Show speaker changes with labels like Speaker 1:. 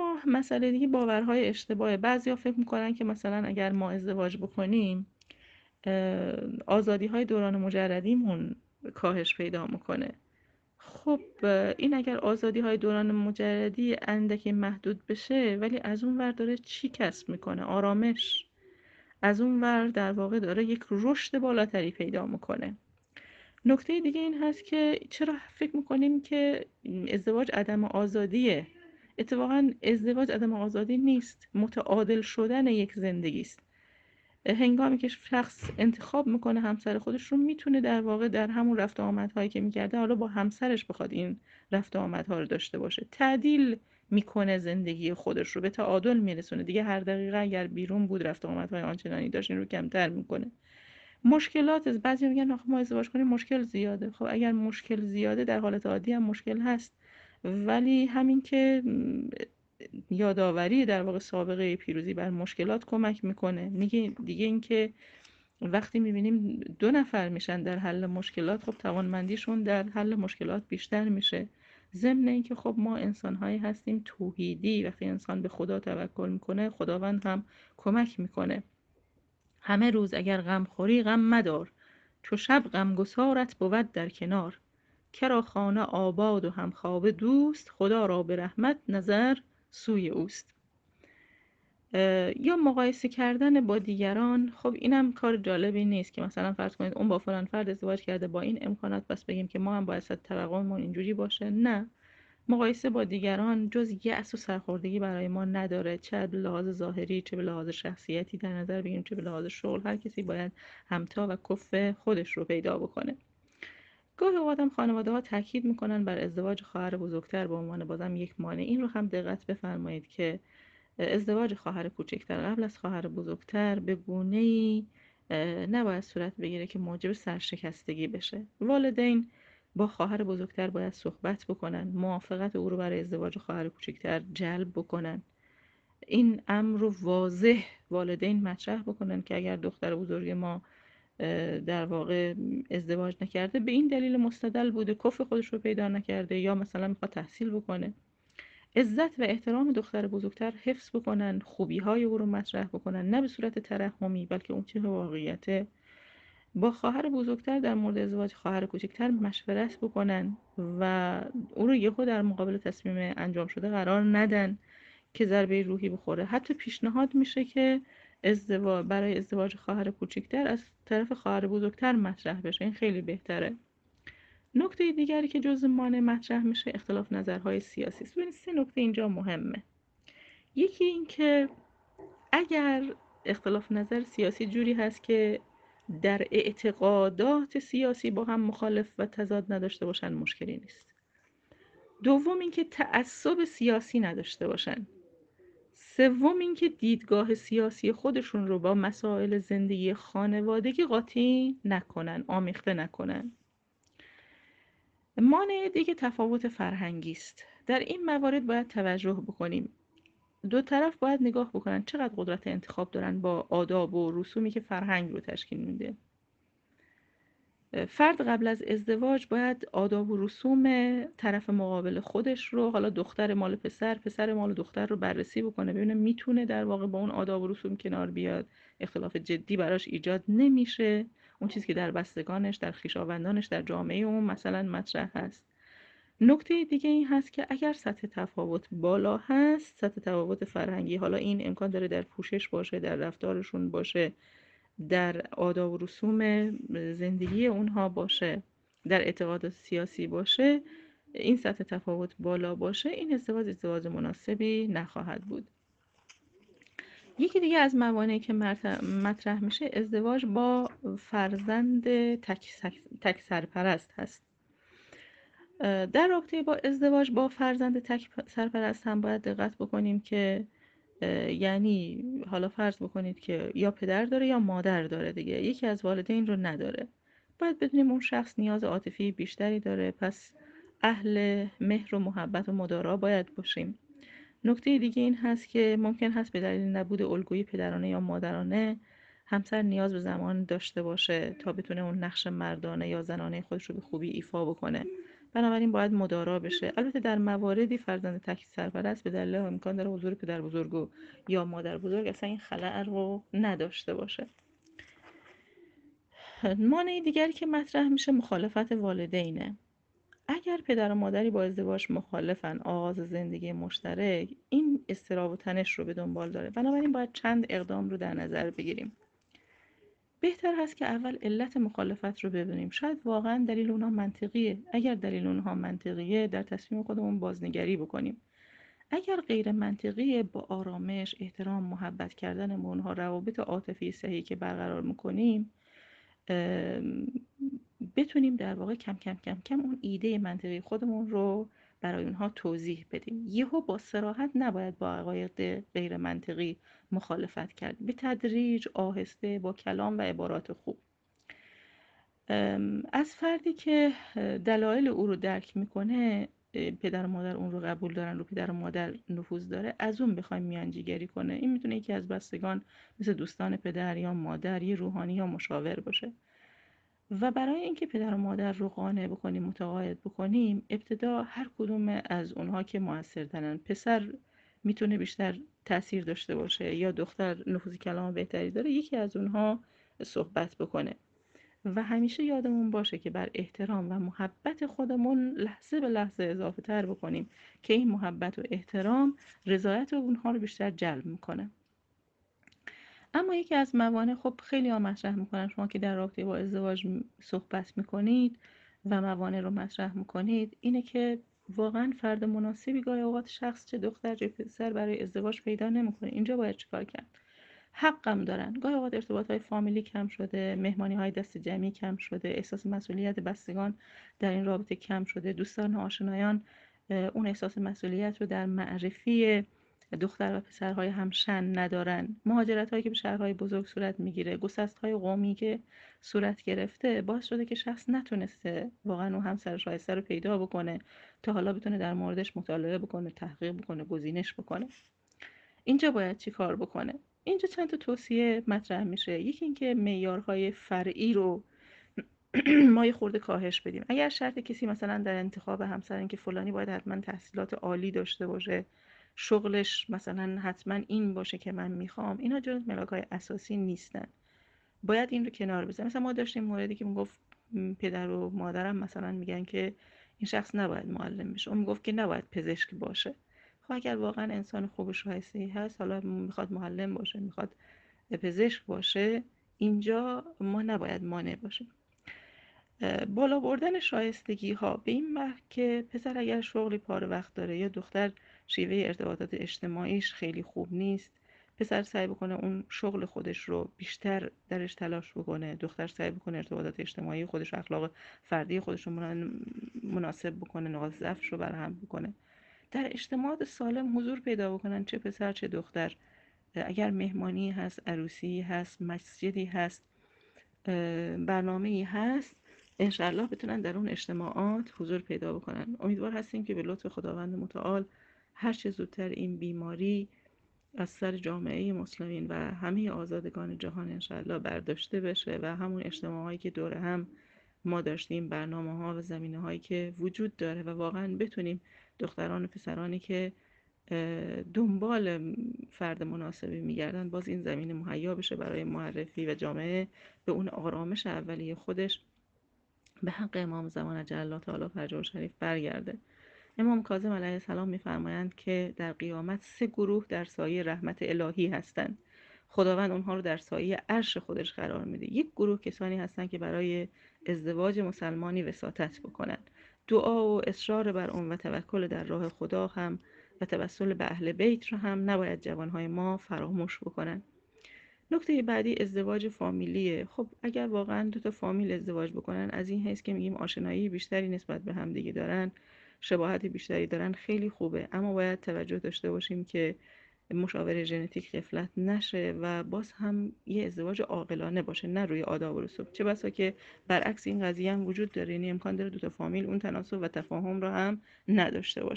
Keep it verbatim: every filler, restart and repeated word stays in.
Speaker 1: اما مسئله دیگه باورهای اشتباهه. بعضیا فکر میکنن که مثلا اگر ما ازدواج بکنیم آزادی های دوران مجردیمون کاهش پیدا میکنه. خب این اگر آزادی های دوران مجردی اندکی محدود بشه، ولی از اون ور داره چی کسب میکنه؟ آرامش. از اون ور در واقع داره یک رشد بالاتری پیدا میکنه. نکته دیگه این هست که چرا فکر میکنیم که ازدواج عدم آزادیه؟ اتفاقا ازدواج عدم آزادی نیست، متعادل شدن یک زندگی است. هنگامی که شخص انتخاب میکنه همسر خودش رو، میتونه در واقع در همون رفت و آمدهایی که میکرده حالا با همسرش بخواد این رفت و آمدها رو داشته باشه، تعدیل میکنه زندگی خودش رو، به تعادل میرسونه. دیگه هر دقیقه اگر بیرون بود رفت و آمدهای آنچنانی داشت، این رو کمتر میکنه. مشکلات، بعضی میگن آخه ما ازدواج کنیم مشکل زیاده. خب اگر مشکل زیاده، در حالت عادی هم مشکل هست، ولی همین که یادآوری در واقع سابقه پیروزی بر مشکلات کمک میکنه. میگه دیگه این که وقتی میبینیم دو نفر میشن در حل مشکلات، خب توانمندیشون در حل مشکلات بیشتر میشه. ضمن این که خب ما انسانهایی هستیم توحیدی، وقتی انسان به خدا توکل میکنه، خداوند هم کمک میکنه. همه روز اگر غم خوری غم مدار، چو شب غمگسارت بود در کنار. کرا خانه آباد و همخوابه دوست، خدا را به رحمت نظر سوی اوست. یا مقایسه کردن با دیگران. خب اینم کار جالبی نیست که مثلا فرض کنید اون با فلان فرد ازدواج کرده با این امکانات، بس بگیم که ما هم باید توقعمون اینجوری باشه. نه، مقایسه با دیگران جز یأس و سرخوردگی برای ما نداره، چه به لحاظ ظاهری، چه به لحاظ شخصیتی در نظر بگیریم، چه به لحاظ شغل. هر کسی باید همتا و کف خودش رو پیدا بکنه. گاهی اوقات هم خانواده ها تاکید میکنن بر ازدواج خواهر بزرگتر به عنوان بازم یک مانع. این رو هم دقت بفرمایید که ازدواج خواهر کوچکتر قبل از خواهر بزرگتر به گونه‌ای نباید صورت بگیره که موجب سرشکستگی بشه. والدین با خواهر بزرگتر باید صحبت بکنن، موافقت او رو برای ازدواج خواهر کوچکتر جلب بکنن. این امر رو واضح والدین مطرح بکنن که اگر دختر بزرگ ما در واقع ازدواج نکرده، به این دلیل مستدل بوده، کفر خودش رو پیدا نکرده، یا مثلا میخواد تحصیل بکنه. عزت و احترام دختر بزرگتر حفظ بکنن، خوبی های او رو مطرح بکنن، نه به صورت ترحمی بلکه اون چه واقعیته. با خواهر بزرگتر در مورد ازدواج خواهر کوچکتر مشورت بکنن و او رو یهو در مقابل تصمیم انجام شده قرار ندن که ضربه روحی بخوره. حتی پیشنهاد میشه که ازدواج برای ازدواج خواهر کوچکتر از طرف خواهر بزرگتر مطرح بشه، این خیلی بهتره. نکته دیگری که جزء مانع مطرح میشه اختلاف نظرهای سیاسی است. ببینید سه نکته اینجا مهمه. یکی این که اگر اختلاف نظر سیاسی جوری هست که در اعتقادات سیاسی با هم مخالف و تضاد نداشته باشن، مشکلی نیست. دوم این که تعصب سیاسی نداشته باشن. سوم این که دیدگاه سیاسی خودشون رو با مسائل زندگی خانوادگی قاطی نکنن، آمیخته نکنن. مانع دیگه تفاوت فرهنگی است. در این موارد باید توجه بکنیم. دو طرف باید نگاه بکنن چقدر قدرت انتخاب دارن با آداب و رسومی که فرهنگ رو تشکیل میده. فرد قبل از ازدواج باید آداب و رسوم طرف مقابل خودش رو، حالا دختر مال پسر، پسر مال دختر رو بررسی بکنه، ببینه میتونه در واقع با اون آداب و رسوم کنار بیاد، اختلاف جدی براش ایجاد نمیشه، اون چیزی که در بستگانش، در خویشاوندانش، در جامعه اون مثلا مطرح هست. نکته دیگه این هست که اگر سطح تفاوت بالا هست، سطح تفاوت فرهنگی، حالا این امکان داره در پوشش باشه، در رفتارشون باشه، در آداب و رسوم زندگی اونها باشه، در اعتقادات سیاسی باشه، این سطح تفاوت بالا باشه، این ازدواج ازدواج مناسبی نخواهد بود. یکی دیگه از موانعی که مطرح میشه ازدواج با فرزند تک, تک سرپرست هست. در رابطه با ازدواج با فرزند تک سرپرست هم باید دقت بکنیم که یعنی حالا فرض بکنید که یا پدر داره یا مادر داره دیگه، یکی از والدین رو نداره. باید بدونیم اون شخص نیاز عاطفی بیشتری داره، پس اهل مهر و محبت و مدارا باید باشیم. نکته دیگه این هست که ممکن هست به دلیل نبود الگوی پدرانه یا مادرانه همسر نیاز به زمان داشته باشه تا بتونه اون نقش مردانه یا زنانه خودش رو به خوبی ایفا بکنه. بنابراین باید مدارا بشه. البته در مواردی فرزند تک سرپرست به دلیل امکان داره حضور پدر بزرگ و یا مادر بزرگ اصلا این خلأ رو نداشته باشه. مانع دیگری که مطرح میشه مخالفت والدینه. اگر پدر و مادری با ازدواج مخالفن، آغاز زندگی مشترک این اضطراب و تنش رو به دنبال داره. بنابراین باید چند اقدام رو در نظر بگیریم. بهتر هست که اول علت مخالفت رو بدونیم. شاید واقعا دلیل اونها منطقیه. اگر دلیل اونها منطقیه در تصمیم خودمون بازنگری بکنیم. اگر غیر منطقیه با آرامش، احترام، محبت کردن به اونها، روابط عاطفی صحیحی که برقرار میکنیم بتونیم در واقع کم کم کم کم اون ایده منطقی خودمون رو برای اونها توضیح بدیم. یهو با صراحت نباید با عقاید غیر منطقی مخالفت کرد. به تدریج، آهسته، با کلام و عبارات خوب. از فردی که دلایل او رو درک میکنه، پدر و مادر اون رو قبول دارن، رو پدر و مادر نفوذ داره، از اون بخوایم میانجیگری کنه. این میتونه یکی از بستگان مثل دوستان پدر یا مادر، یه روحانی یا مشاور باشه. و برای اینکه پدر و مادر رو قانع بکنیم، متقاعد بکنیم، ابتدا هر کدوم از اونها که موثرترن، پسر میتونه بیشتر تاثیر داشته باشه یا دختر نفوذ کلام بهتری داره، یکی از اونها صحبت بکنه. و همیشه یادمون باشه که بر احترام و محبت خودمون لحظه به لحظه اضافه تر بکنیم که این محبت و احترام رضایت اونها رو بیشتر جلب میکنه. اما یکی از موانع، خب خیلی ها مطرح میکنن، شما که در رابطه با ازدواج صحبت میکنید و موانع رو مطرح میکنید، اینه که واقعا فرد مناسبی گاهی اوقات شخص، چه دختر چه پسر، برای ازدواج پیدا نمیکنه. اینجا باید چیکار کرد؟ حقم دارن. گاهی اوقات ارتباط‌های فامیلی کم شده، مهمانی‌های دست جمعی کم شده، احساس مسئولیت بستگان در این رابطه کم شده، دوستان و آشنایان اون احساس مسئولیت رو در معرفی دختر و پسرهای همشن ندارن. مهاجرت‌هایی که به شهرهای بزرگ صورت میگیره، گسست‌های قومی که صورت گرفته، باعث شده که شخص نتونسته واقعا اون همسر شایسته رو پیدا بکنه تا حالا بتونه در موردش مطالعه بکنه، تحقیق بکنه، گزینش بکنه. اینجا باید چی کار بکنه؟ اینجا چند تا توصیه مطرح میشه. یکی اینکه معیارهای فرعی رو ما یه خورده کاهش بدیم. اگر شرط کسی مثلا در انتخاب همسر این که فلانی باید حتما تحصیلات عالی داشته باشه، شغلش مثلا حتما این باشه که من میخوام، اینا جز ملاک‌های اساسی نیستن. باید این رو کنار بذاریم. مثلا ما داشتیم موردی که میگفت پدر و مادرم مثلا میگن که این شخص نباید معلم بشه، اون میگفت که نباید پزشک باشه. خب اگر واقعا انسان خوب و شایسته‌ای هست، حالا میخواد معلم باشه، میخواد پزشک باشه، اینجا ما نباید مانع باشیم. بالا بردن شایستگی ها به این معنی که پسر اگر شغلی پاره وقت داره یا دختر شیوه ارتباطات اجتماعیش خیلی خوب نیست، پسر سعی بکنه اون شغل خودش رو بیشتر درش تلاش بکنه، دختر سعی بکنه ارتباطات اجتماعی خودش، اخلاق فردی خودش رو مناسب بکنه، نقاط ضعفش رو برهم بکنه. در اجتماعات سالم حضور پیدا بکنن، چه پسر چه دختر. اگر مهمانی هست، عروسی هست، مسجدی هست، برنامه‌ای هست، انشالله بتونن در اون اجتماعات حضور پیدا بکنن. امیدوار هستیم که به لطف خداوند متعال هر چه زودتر این بیماری از سر جامعه مسلمین و همه آزادگان جهان انشالله برداشته بشه و همون اجتماعایی که دور هم ما داشتیم، برنامه ها و زمینه هایی که وجود داره و واقعا بتونیم دختران و پسرانی که دنبال فرد مناسبی میگردن، باز این زمینه مهیا بشه برای معرفی و جامعه به اون آرامش اولیه خودش به حق امام زمان عجل الله تعالی فرجه شریف برگرده. امام کاظم علیه السلام میفرمایند که در قیامت سه گروه در سایه رحمت الهی هستند. خداوند اونها رو در سایه عرش خودش قرار میده. یک گروه کسانی هستند که برای ازدواج مسلمانی وساطت بکنن. دعا و اصرار بر اون و توکل در راه خدا هم و توسل به اهل بیت رو هم نباید جوانهای ما فراموش بکنن. نکته بعدی ازدواج فامیلیه. خب اگر واقعا دو تا فامیل ازدواج بکنن، از این حیث که میگیم آشنایی بیشتری نسبت به هم دیگه دارن، شباهت بیشتری دارن، خیلی خوبه. اما باید توجه داشته باشیم که مشاوره ژنتیک غفلت نشه و باز هم یه ازدواج عاقلانه باشه، نه روی آداب و رسوم. چه بسا که برعکس این قضیه هم وجود داره، یعنی امکان داره دو تا فامیل اون تناسب و تفاهم رو هم نداشته باشه.